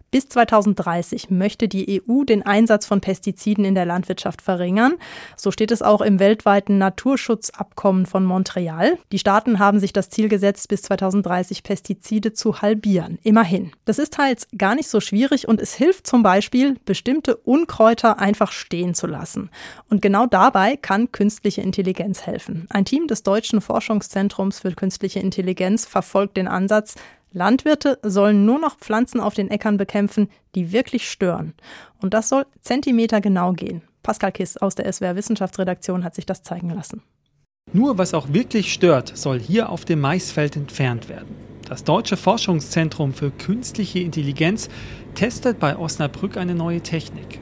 Bis 2030 möchte die EU den Einsatz von Pestiziden in der Landwirtschaft verringern. So steht es auch im weltweiten Naturschutzabkommen von Montreal. Die Staaten haben sich das Ziel gesetzt, bis 2030 Pestizide zu halbieren. Immerhin. Das ist teils gar nicht so schwierig und es hilft zum Beispiel, bestimmte Unkräuter einfach stehen zu lassen. Und genau dabei kann künstliche Intelligenz helfen. Ein Team des Deutschen Forschungszentrums für künstliche Intelligenz verfolgt den Ansatz, Landwirte sollen nur noch Pflanzen auf den Äckern bekämpfen, die wirklich stören. Und das soll zentimetergenau gehen. Pascal Kiss aus der SWR Wissenschaftsredaktion hat sich das zeigen lassen. Nur was auch wirklich stört, soll hier auf dem Maisfeld entfernt werden. Das Deutsche Forschungszentrum für künstliche Intelligenz testet bei Osnabrück eine neue Technik.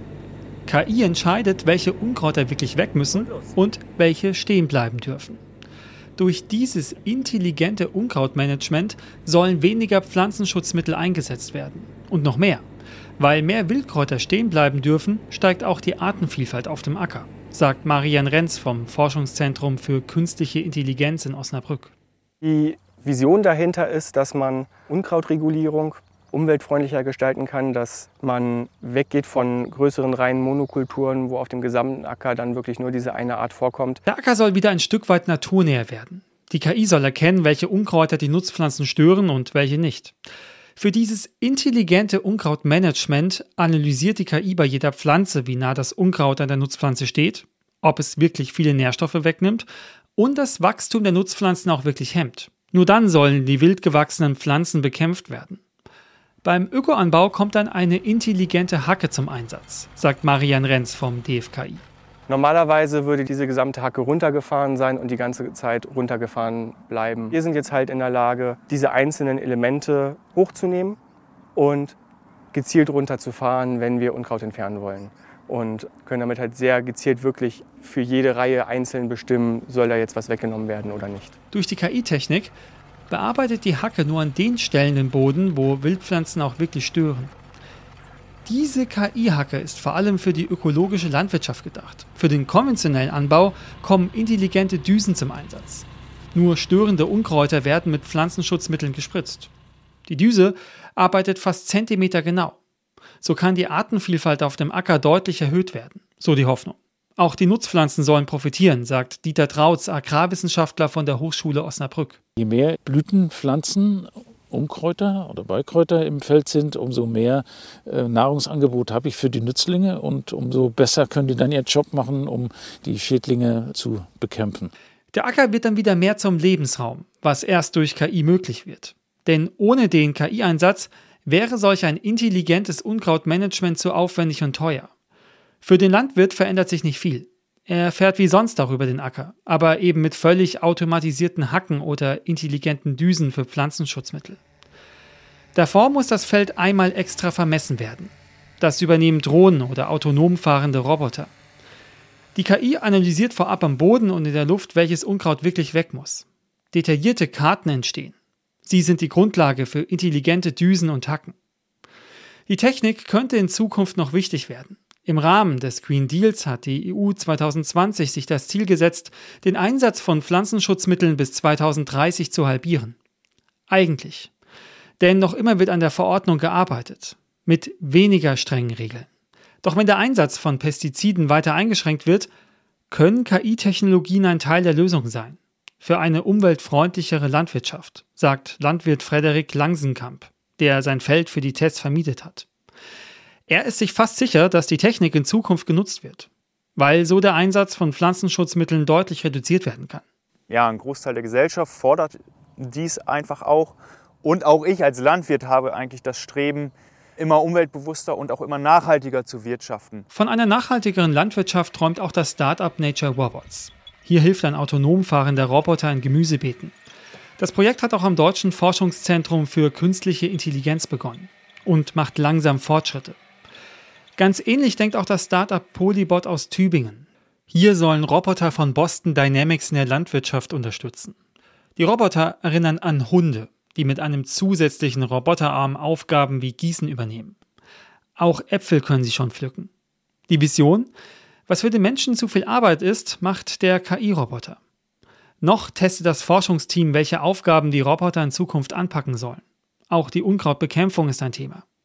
KI entscheidet, welche Unkräuter wirklich weg müssen und welche stehen bleiben dürfen. Durch dieses intelligente Unkrautmanagement sollen weniger Pflanzenschutzmittel eingesetzt werden. Und noch mehr. Weil mehr Wildkräuter stehen bleiben dürfen, steigt auch die Artenvielfalt auf dem Acker, sagt Marian Renz vom Forschungszentrum für künstliche Intelligenz in Osnabrück. Die Vision dahinter ist, dass man Unkrautregulierung umweltfreundlicher gestalten kann, dass man weggeht von größeren reinen Monokulturen, wo auf dem gesamten Acker dann wirklich nur diese eine Art vorkommt. Der Acker soll wieder ein Stück weit naturnäher werden. Die KI soll erkennen, welche Unkräuter die Nutzpflanzen stören und welche nicht. Für dieses intelligente Unkrautmanagement analysiert die KI bei jeder Pflanze, wie nah das Unkraut an der Nutzpflanze steht, ob es wirklich viele Nährstoffe wegnimmt und das Wachstum der Nutzpflanzen auch wirklich hemmt. Nur dann sollen die wild gewachsenen Pflanzen bekämpft werden. Beim Ökoanbau kommt dann eine intelligente Hacke zum Einsatz, sagt Marian Renz vom DFKI. Normalerweise würde diese gesamte Hacke runtergefahren sein und die ganze Zeit runtergefahren bleiben. Wir sind jetzt halt in der Lage, diese einzelnen Elemente hochzunehmen und gezielt runterzufahren, wenn wir Unkraut entfernen wollen. Und können damit halt sehr gezielt wirklich für jede Reihe einzeln bestimmen, soll da jetzt was weggenommen werden oder nicht. Durch die KI-Technik bearbeitet die Hacke nur an den Stellen im Boden, wo Wildpflanzen auch wirklich stören. Diese KI-Hacke ist vor allem für die ökologische Landwirtschaft gedacht. Für den konventionellen Anbau kommen intelligente Düsen zum Einsatz. Nur störende Unkräuter werden mit Pflanzenschutzmitteln gespritzt. Die Düse arbeitet fast zentimetergenau. So kann die Artenvielfalt auf dem Acker deutlich erhöht werden, so die Hoffnung. Auch die Nutzpflanzen sollen profitieren, sagt Dieter Trautz, Agrarwissenschaftler von der Hochschule Osnabrück. Je mehr Blütenpflanzen, Unkräuter oder Beikräuter im Feld sind, umso mehr Nahrungsangebot habe ich für die Nützlinge und umso besser können die dann ihren Job machen, um die Schädlinge zu bekämpfen. Der Acker wird dann wieder mehr zum Lebensraum, was erst durch KI möglich wird. Denn ohne den KI-Einsatz wäre solch ein intelligentes Unkrautmanagement zu aufwendig und teuer. Für den Landwirt verändert sich nicht viel. Er fährt wie sonst auch über den Acker, aber eben mit völlig automatisierten Hacken oder intelligenten Düsen für Pflanzenschutzmittel. Davor muss das Feld einmal extra vermessen werden. Das übernehmen Drohnen oder autonom fahrende Roboter. Die KI analysiert vorab am Boden und in der Luft, welches Unkraut wirklich weg muss. Detaillierte Karten entstehen. Sie sind die Grundlage für intelligente Düsen und Hacken. Die Technik könnte in Zukunft noch wichtig werden. Im Rahmen des Green Deals hat die EU 2020 sich das Ziel gesetzt, den Einsatz von Pflanzenschutzmitteln bis 2030 zu halbieren. Eigentlich. Denn noch immer wird an der Verordnung gearbeitet. Mit weniger strengen Regeln. Doch wenn der Einsatz von Pestiziden weiter eingeschränkt wird, können KI-Technologien ein Teil der Lösung sein. Für eine umweltfreundlichere Landwirtschaft, sagt Landwirt Frederik Langsenkamp, der sein Feld für die Tests vermietet hat. Er ist sich fast sicher, dass die Technik in Zukunft genutzt wird, weil so der Einsatz von Pflanzenschutzmitteln deutlich reduziert werden kann. Ja, ein Großteil der Gesellschaft fordert dies einfach auch. Und auch ich als Landwirt habe eigentlich das Streben, immer umweltbewusster und auch immer nachhaltiger zu wirtschaften. Von einer nachhaltigeren Landwirtschaft träumt auch das Start-up Nature Robots. Hier hilft ein autonom fahrender Roboter in Gemüsebeeten. Das Projekt hat auch am Deutschen Forschungszentrum für künstliche Intelligenz begonnen und macht langsam Fortschritte. Ganz ähnlich denkt auch das Start-up Polybot aus Tübingen. Hier sollen Roboter von Boston Dynamics in der Landwirtschaft unterstützen. Die Roboter erinnern an Hunde, die mit einem zusätzlichen Roboterarm Aufgaben wie Gießen übernehmen. Auch Äpfel können sie schon pflücken. Die Vision? Was für den Menschen zu viel Arbeit ist, macht der KI-Roboter. Noch testet das Forschungsteam, welche Aufgaben die Roboter in Zukunft anpacken sollen. Auch die Unkrautbekämpfung ist ein Thema.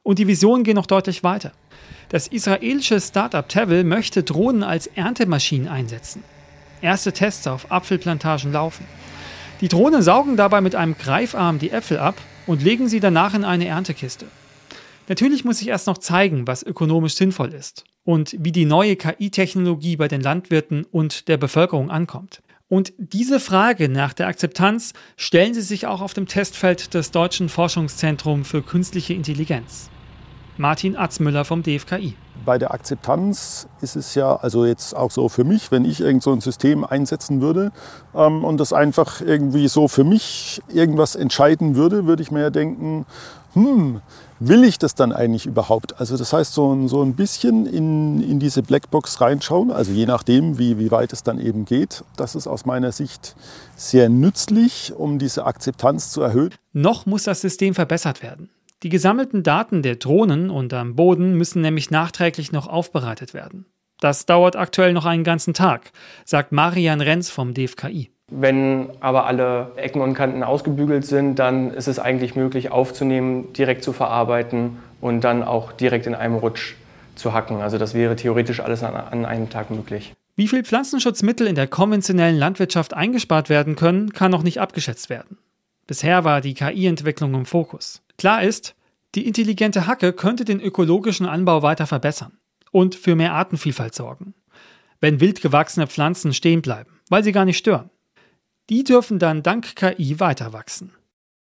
Und die Visionen gehen noch deutlich weiter. Das israelische Startup Tevel möchte Drohnen als Erntemaschinen einsetzen. Erste Tests auf Apfelplantagen laufen. Die Drohnen saugen dabei mit einem Greifarm die Äpfel ab und legen sie danach in eine Erntekiste. Natürlich muss sich erst noch zeigen, was ökonomisch sinnvoll ist und wie die neue KI-Technologie bei den Landwirten und der Bevölkerung ankommt. Und diese Frage nach der Akzeptanz stellen sie sich auch auf dem Testfeld des Deutschen Forschungszentrums für künstliche Intelligenz. Martin Atzmüller vom DFKI. Bei der Akzeptanz ist es ja, also jetzt auch so für mich, wenn ich irgend so ein System einsetzen würde und das einfach irgendwie so für mich irgendwas entscheiden würde, würde ich mir ja denken, will ich das dann eigentlich überhaupt? Also das heißt, so ein bisschen in diese Blackbox reinschauen, also je nachdem, wie weit es dann eben geht. Das ist aus meiner Sicht sehr nützlich, um diese Akzeptanz zu erhöhen. Noch muss das System verbessert werden. Die gesammelten Daten der Drohnen und am Boden müssen nämlich nachträglich noch aufbereitet werden. Das dauert aktuell noch einen ganzen Tag, sagt Marian Renz vom DFKI. Wenn aber alle Ecken und Kanten ausgebügelt sind, dann ist es eigentlich möglich aufzunehmen, direkt zu verarbeiten und dann auch direkt in einem Rutsch zu hacken. Also das wäre theoretisch alles an einem Tag möglich. Wie viel Pflanzenschutzmittel in der konventionellen Landwirtschaft eingespart werden können, kann noch nicht abgeschätzt werden. Bisher war die KI-Entwicklung im Fokus. Klar ist, die intelligente Hacke könnte den ökologischen Anbau weiter verbessern und für mehr Artenvielfalt sorgen, wenn wild gewachsene Pflanzen stehen bleiben, weil sie gar nicht stören. Die dürfen dann dank KI weiter wachsen.